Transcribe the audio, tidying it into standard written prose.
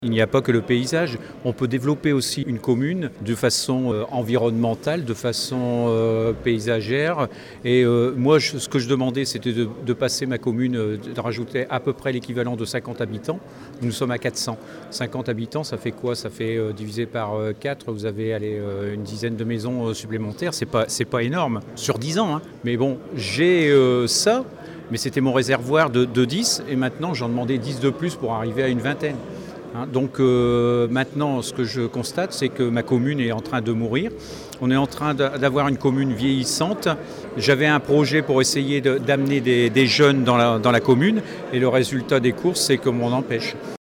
Il n'y a pas que le paysage, on peut développer aussi une commune de façon environnementale, de façon paysagère. Et moi, ce que je demandais, c'était de passer ma commune, de rajouter à peu près l'équivalent de 50 habitants. Nous sommes à 400. 50 habitants, ça fait quoi? Ça fait divisé par 4, vous avez une dizaine de maisons supplémentaires. C'est pas énorme, sur 10 ans. Hein. Mais bon, j'ai ça, mais c'était mon réservoir de 10, et maintenant j'en demandais 10 de plus pour arriver à une vingtaine. Donc maintenant, ce que je constate, c'est que ma commune est en train de mourir. On est en train d'avoir une commune vieillissante. J'avais un projet pour essayer d'amener des jeunes dans la commune, et le résultat des courses, c'est qu'on m'en empêche.